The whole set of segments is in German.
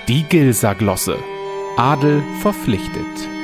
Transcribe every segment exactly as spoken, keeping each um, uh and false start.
Die Gilser Glosse. Adel verpflichtet.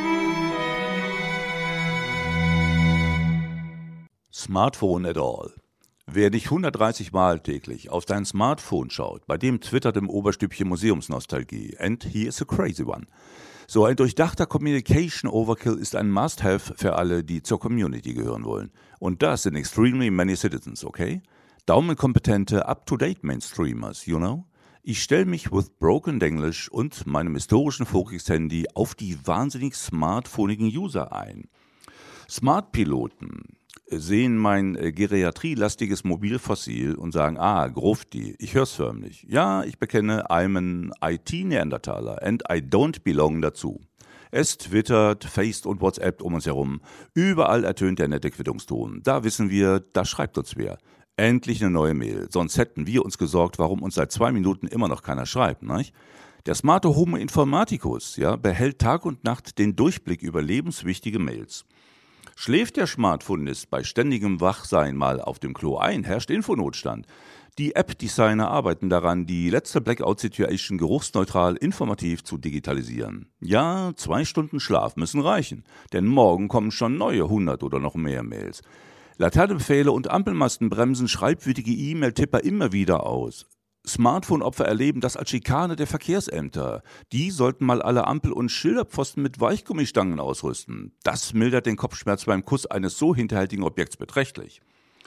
Smartphone at all. Wer nicht hundertdreißig Mal täglich auf dein Smartphone schaut, bei dem twittert im Oberstübchen Museumsnostalgie. And he is a crazy one. So ein durchdachter Communication Overkill ist ein Must-Have für alle, die zur Community gehören wollen. Und das in extremely many citizens, okay? Daumenkompetente, up-to-date Mainstreamers, you know? Ich stelle mich with broken English und meinem historischen Focus-Handy auf die wahnsinnig smartphonigen User ein. Smart-Piloten sehen mein äh, geriatrielastiges Mobilfossil und sagen, ah, Grufti, ich hör's förmlich. Ja, ich bekenne, I'm an I T-Neandertaler and I don't belong dazu. Es twittert, faced und WhatsAppt um uns herum. Überall ertönt der nette Quittungston. Da wissen wir, da schreibt uns wer. Endlich eine neue Mail, sonst hätten wir uns gesorgt, warum uns seit zwei Minuten immer noch keiner schreibt, nicht? Der smarte Homo Informaticus, ja, behält Tag und Nacht den Durchblick über lebenswichtige Mails. Schläft der Smartphonist bei ständigem Wachsein mal auf dem Klo ein, herrscht Infonotstand. Die App-Designer arbeiten daran, die letzte Blackout-Situation geruchsneutral informativ zu digitalisieren. Ja, zwei Stunden Schlaf müssen reichen, denn morgen kommen schon neue hundert oder noch mehr Mails. Laternenpfähle und Ampelmasten bremsen schreibwütige E-Mail-Tipper immer wieder aus. Smartphone-Opfer erleben das als Schikane der Verkehrsämter. Die sollten mal alle Ampel- und Schilderpfosten mit Weichgummistangen ausrüsten. Das mildert den Kopfschmerz beim Kuss eines so hinterhältigen Objekts beträchtlich.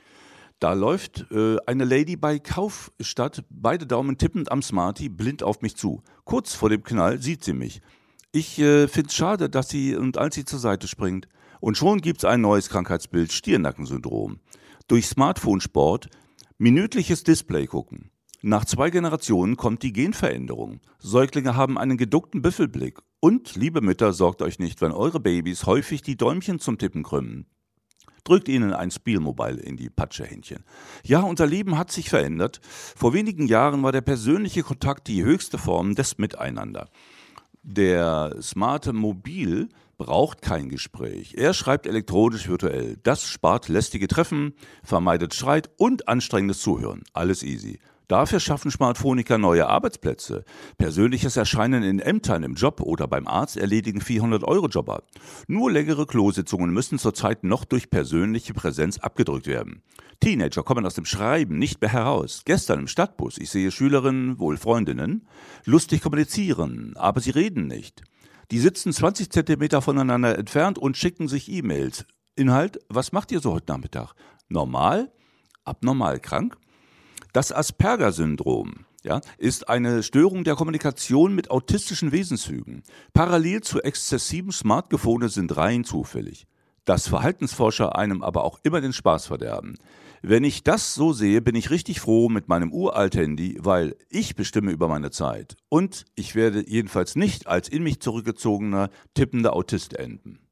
Da läuft äh, eine Lady bei Kaufstadt, beide Daumen tippend am Smarty, blind auf mich zu. Kurz vor dem Knall sieht sie mich. Ich äh, find's schade, dass sie und als sie zur Seite springt. Und schon gibt's ein neues Krankheitsbild, Stirnackensyndrom. Durch Smartphone-Sport, minütliches Display gucken. Nach zwei Generationen kommt die Genveränderung. Säuglinge haben einen geduckten Büffelblick. Und, liebe Mütter, sorgt euch nicht, wenn eure Babys häufig die Däumchen zum Tippen krümmen. Drückt ihnen ein Spielmobile in die Patschehändchen. Ja, unser Leben hat sich verändert. Vor wenigen Jahren war der persönliche Kontakt die höchste Form des Miteinander. Der smarte Mobil braucht kein Gespräch. Er schreibt elektronisch virtuell. Das spart lästige Treffen, vermeidet Streit und anstrengendes Zuhören. Alles easy. Dafür schaffen Smartphoniker neue Arbeitsplätze. Persönliches Erscheinen in Ämtern im Job oder beim Arzt erledigen vierhundert-Euro-Jobber. Nur längere Klositzungen müssen zurzeit noch durch persönliche Präsenz abgedrückt werden. Teenager kommen aus dem Schreiben nicht mehr heraus. Gestern im Stadtbus, ich sehe Schülerinnen, wohl Freundinnen, lustig kommunizieren, aber sie reden nicht. Die sitzen zwanzig Zentimeter voneinander entfernt und schicken sich E-Mails. Inhalt, was macht ihr so heute Nachmittag? Normal? Abnormal krank? Das Asperger-Syndrom, ja, ist eine Störung der Kommunikation mit autistischen Wesenszügen. Parallel zu exzessivem Smartphone sind rein zufällig. Dass Verhaltensforscher einem aber auch immer den Spaß verderben. Wenn ich das so sehe, bin ich richtig froh mit meinem Uralt-Handy, weil ich bestimme über meine Zeit. Und ich werde jedenfalls nicht als in mich zurückgezogener, tippender Autist enden.